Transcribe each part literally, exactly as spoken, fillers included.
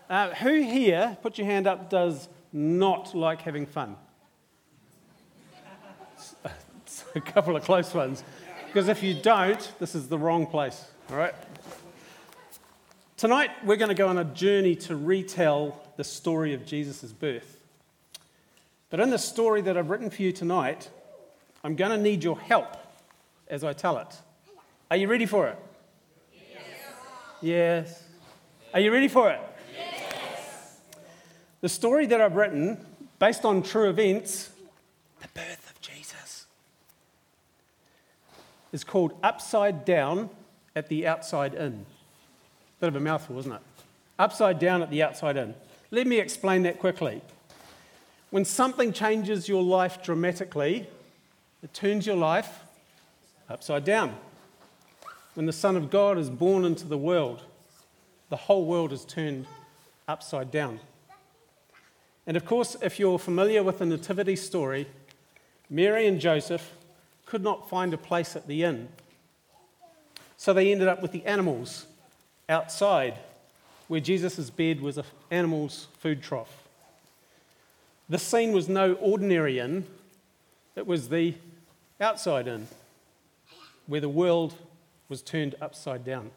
Uh, who here, put your hand up, does not like having fun? It's a couple of close ones. Because if you don't, this is the wrong place, all right? Tonight, we're going to go on a journey to retell the story of Jesus' birth. But in the story that I've written for you tonight, I'm going to need your help as I tell it. Are you ready for it? Yes. Yes. Are you ready for it? Yes. The story that I've written, based on true events, the birth of Jesus, is called Upside Down at the Outside In. Bit of a mouthful, isn't it? Upside down at the outside in. Let me explain that quickly. When something changes your life dramatically, it turns your life upside down. When the Son of God is born into the world, the whole world is turned upside down. And of course, if you're familiar with the nativity story, Mary and Joseph could not find a place at the inn. So they ended up with the animals outside, where Jesus' bed was an animal's food trough. This scene was no ordinary inn, it was the outside inn, where the world was turned upside down.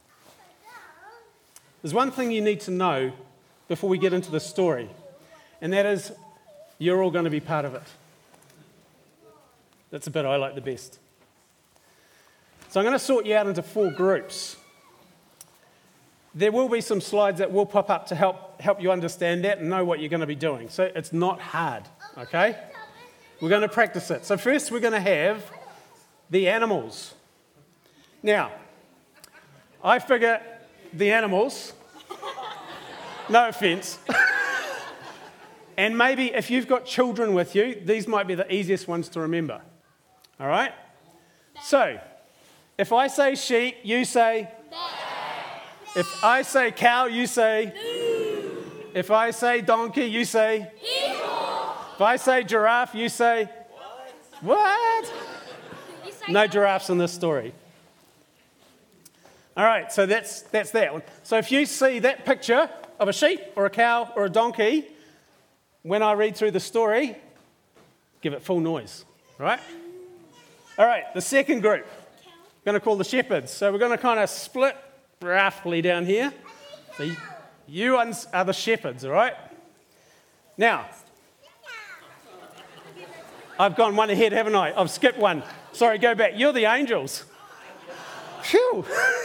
There's one thing you need to know before we get into the story, and that is you're all going to be part of it. That's the bit I like the best. So I'm going to sort you out into four groups. There will be some slides that will pop up to help help you understand that and know what you're going to be doing. So it's not hard, okay? We're going to practice it. So first we're going to have the animals. Now, I figure the animals, no offence, and maybe if you've got children with you, these might be the easiest ones to remember, all right? So, if I say sheep, you say... If I say cow, you say... Moo. If I say donkey, you say... Eagle. If I say giraffe, you say... What? What? No giraffes in this story. All right, so that's that's that one. So if you see that picture of a sheep or a cow or a donkey, when I read through the story, give it full noise, right? All right, the second group, I'm going to call the shepherds. So we're going to kind of split roughly down here. So you ones are the shepherds, all right? Now, I've gone one ahead, haven't I? I've skipped one. Sorry, go back. You're the angels. Phew.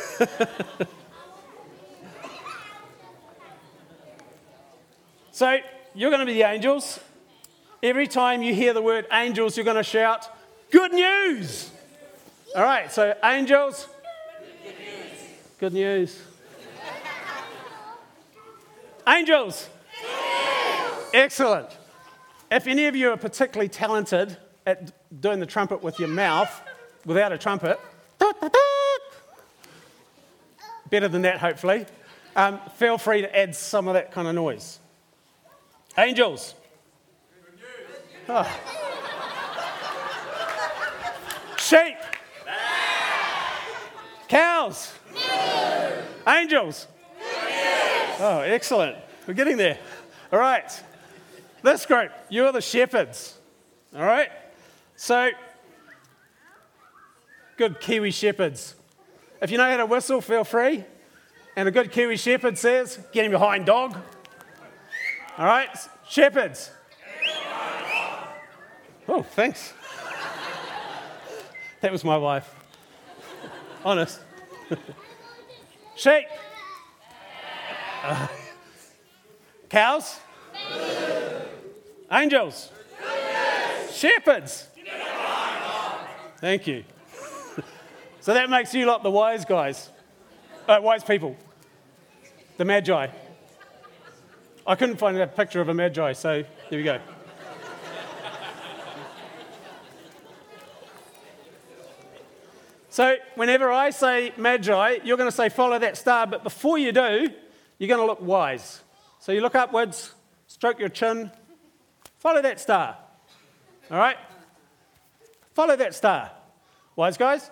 So, you're going to be the angels. Every time you hear the word angels, you're going to shout, good news! All right, so angels... Good news. Angels. Yes. Excellent. If any of you are particularly talented at doing the trumpet with your mouth, without a trumpet, better than that hopefully, um, feel free to add some of that kind of noise. Angels. Oh. Sheep. Cows. Angels. Yes. Oh, excellent. We're getting there. All right. This group, you're the shepherds. All right. So, good Kiwi shepherds. If you know how to whistle, feel free. And a good Kiwi shepherd says, get him behind, dog. All right. Shepherds. Oh, thanks. That was my wife. Honest. Sheep. Uh, cows. Angels. Shepherds. Thank you. So that makes you lot the wise guys. Uh, wise people. The magi. I couldn't find a picture of a magi, so there we go. So whenever I say magi, you're going to say follow that star, but before you do, you're going to look wise. So you look upwards, stroke your chin, follow that star. All right? Follow that star. Wise guys?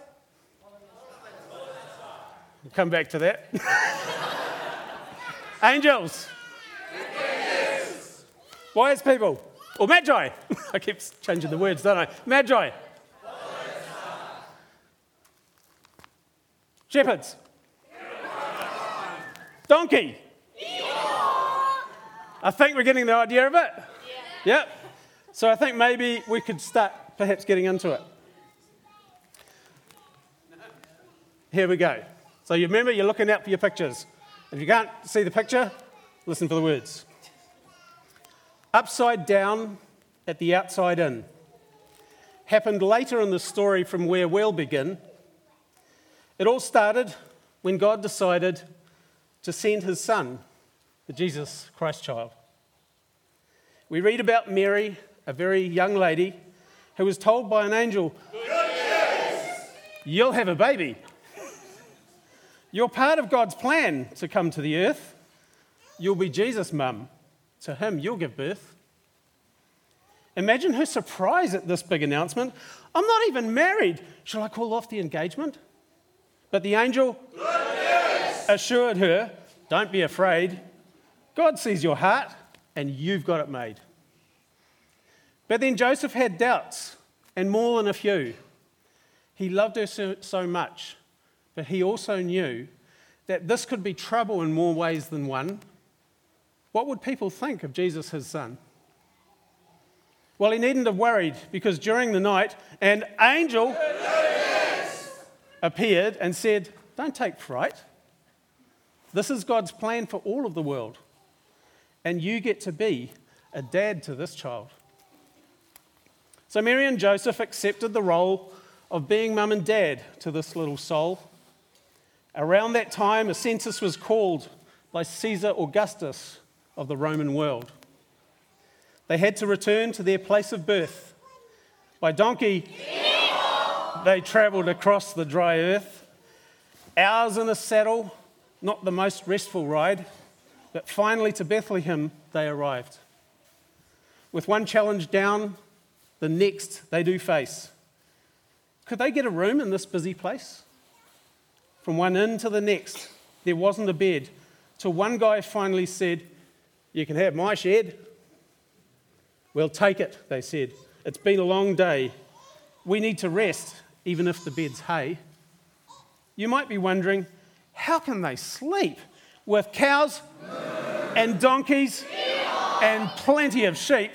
We'll come back to that. Angels. Wise people. Or magi. I keep changing the words, don't I? Magi. Shepherds. Donkey. I think we're getting the idea of it. Yeah. Yep. So I think maybe we could start perhaps getting into it. Here we go. So you remember, you're looking out for your pictures. If you can't see the picture, listen for the words. Upside down at the outside in. Happened later in the story from where we'll begin. It all started when God decided to send his son, the Jesus Christ child. We read about Mary, a very young lady, who was told by an angel, "You'll have a baby. You're part of God's plan to come to the earth. You'll be Jesus' mum. To him, you'll give birth." Imagine her surprise at this big announcement. "I'm not even married. Shall I call off the engagement?" But the angel assured her, "Don't be afraid. God sees your heart and you've got it made." But then Joseph had doubts, and more than a few. He loved her so, so much, but he also knew that this could be trouble in more ways than one. What would people think of Jesus, his son? Well, he needn't have worried, because during the night, an angel appeared and said, "Don't take fright. This is God's plan for all of the world, and you get to be a dad to this child." So Mary and Joseph accepted the role of being mum and dad to this little soul. Around that time, a census was called by Caesar Augustus of the Roman world. They had to return to their place of birth. By donkey, they travelled across the dry earth. Hours in a saddle, not the most restful ride, but finally to Bethlehem they arrived. With one challenge down, the next they do face. Could they get a room in this busy place? From one inn to the next, there wasn't a bed, till one guy finally said, "You can have my shed." "We'll take it," they said. "It's been a long day. We need to rest, even if the bed's hay." You might be wondering, how can they sleep with cows and donkeys and plenty of sheep?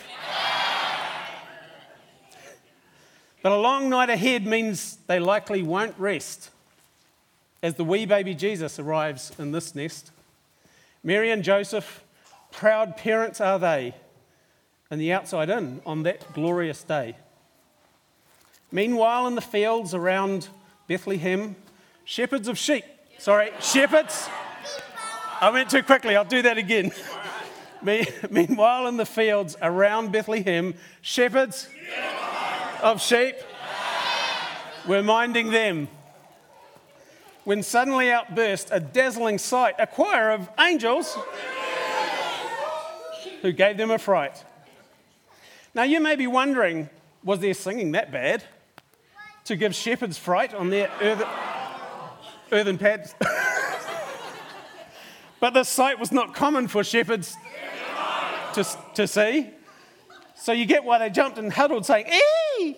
But a long night ahead means they likely won't rest as the wee baby Jesus arrives in this nest. Mary and Joseph, proud parents are they, in the outside in on that glorious day. Meanwhile, in the fields around Bethlehem, shepherds of sheep, sorry, shepherds, I went too quickly, I'll do that again. Meanwhile, in the fields around Bethlehem, shepherds of sheep were minding them, when suddenly outburst a dazzling sight, a choir of angels who gave them a fright. Now you may be wondering, was their singing that bad to give shepherds fright on their earthen, earthen pads? But this sight was not common for shepherds to, to see. So you get why they jumped and huddled saying, "Eee!"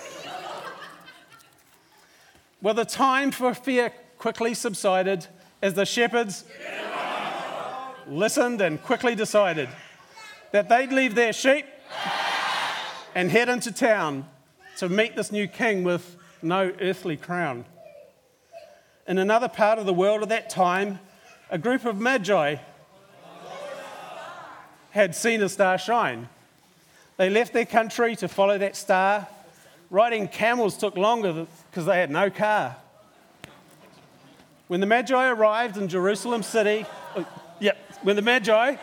Well, the time for fear quickly subsided as the shepherds listened and quickly decided that they'd leave their sheep and head into town to meet this new king with no earthly crown. In another part of the world at that time, a group of magi had seen a star shine. They left their country to follow that star. Riding camels took longer because they had no car. When the Magi arrived in Jerusalem city, uh, yeah, when the Magi,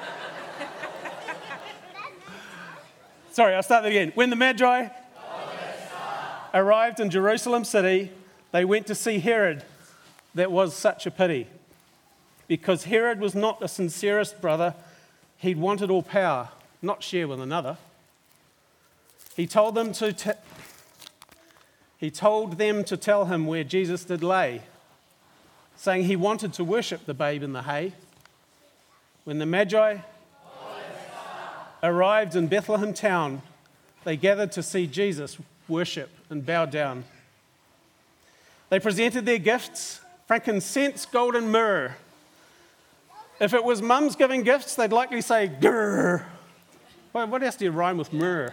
sorry, I'll start that again. When the Magi arrived in Jerusalem city, they went to see Herod. That was such a pity, because Herod was not the sincerest brother. He'd wanted all power, not share with another. He told them to t- he told them to tell him where Jesus did lay, saying he wanted to worship the babe in the hay. When the Magi arrived in Bethlehem town, they gathered to see Jesus worship and bow down. They presented their gifts, frankincense, gold and myrrh. If it was mums giving gifts, they'd likely say, grrr. What else do you rhyme with myrrh?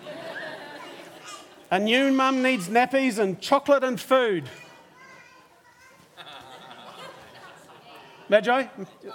A new mum needs nappies and chocolate and food. Magi?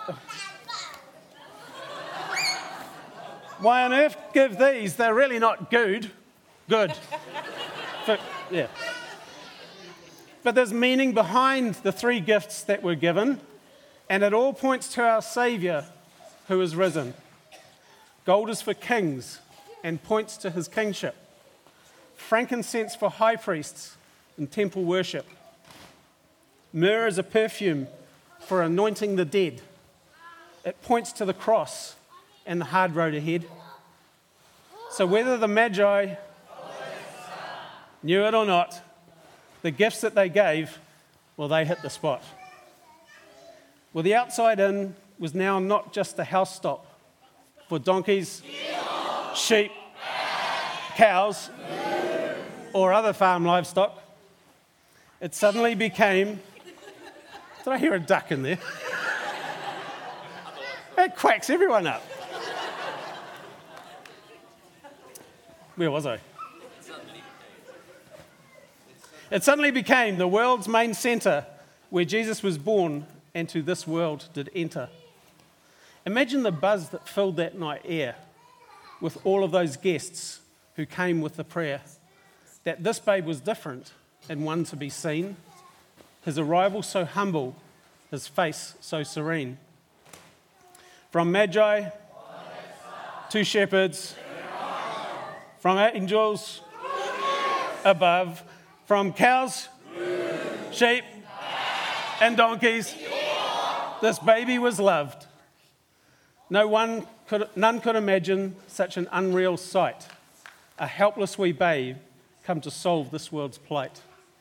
Why on earth give these? They're really not good. Good. But, yeah. But there's meaning behind the three gifts that were given, and it all points to our Saviour who is risen. Gold is for kings and points to his kingship. Frankincense for high priests and temple worship. Myrrh is a perfume for anointing the dead. It points to the cross and the hard road ahead. So whether the Magi knew it or not, the gifts that they gave, well, they hit the spot. Well, the outside inn was now not just a house stop for donkeys, sheep, cows, or other farm livestock. It suddenly became... Did I hear a duck in there? It quacks everyone up. Where was I? It suddenly became the world's main centre where Jesus was born and to this world did enter. Imagine the buzz that filled that night air with all of those guests who came with the prayer that this babe was different and one to be seen, his arrival so humble, his face so serene. From Magi to shepherds, from angels above, from cows, sheep, and donkeys, this baby was loved. No one could, none could imagine such an unreal sight, a helpless wee babe come to solve this world's plight.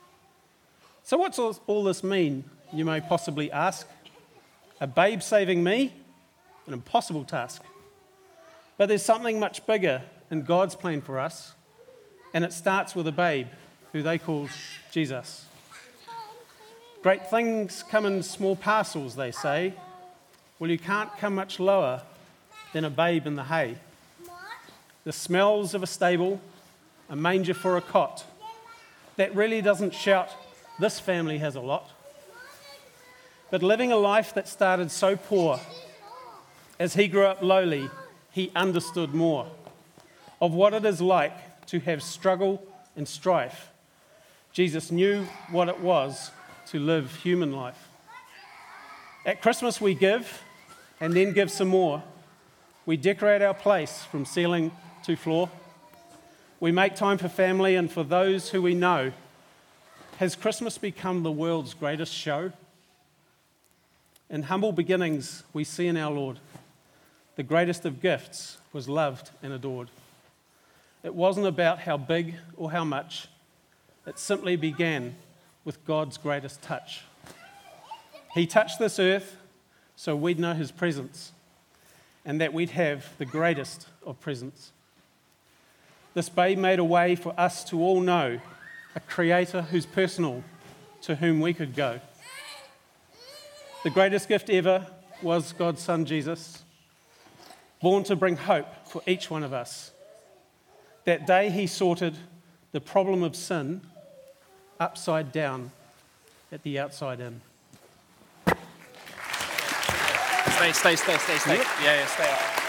So what's all, all this mean, you may possibly ask? A babe saving me? An impossible task. But there's something much bigger in God's plan for us, and it starts with a babe who they call Jesus. Great things come in small parcels, they say. Well, you can't come much lower than a babe in the hay. The smells of a stable, a manger for a cot, that really doesn't shout, this family has a lot. But living a life that started so poor, as he grew up lowly, he understood more of what it is like to have struggle and strife. Jesus knew what it was to live human life. At Christmas we give, and then give some more. We decorate our place from ceiling to floor. We make time for family and for those who we know. Has Christmas become the world's greatest show? In humble beginnings, we see in our Lord, the greatest of gifts was loved and adored. It wasn't about how big or how much. It simply began with God's greatest touch. He touched this earth so we'd know his presence and that we'd have the greatest of presents. This babe made a way for us to all know a creator who's personal, to whom we could go. The greatest gift ever was God's Son Jesus, born to bring hope for each one of us. That day he sorted the problem of sin upside down at the outside in. Stay, stay, stay, stay, stay. Yeah, yeah, stay up.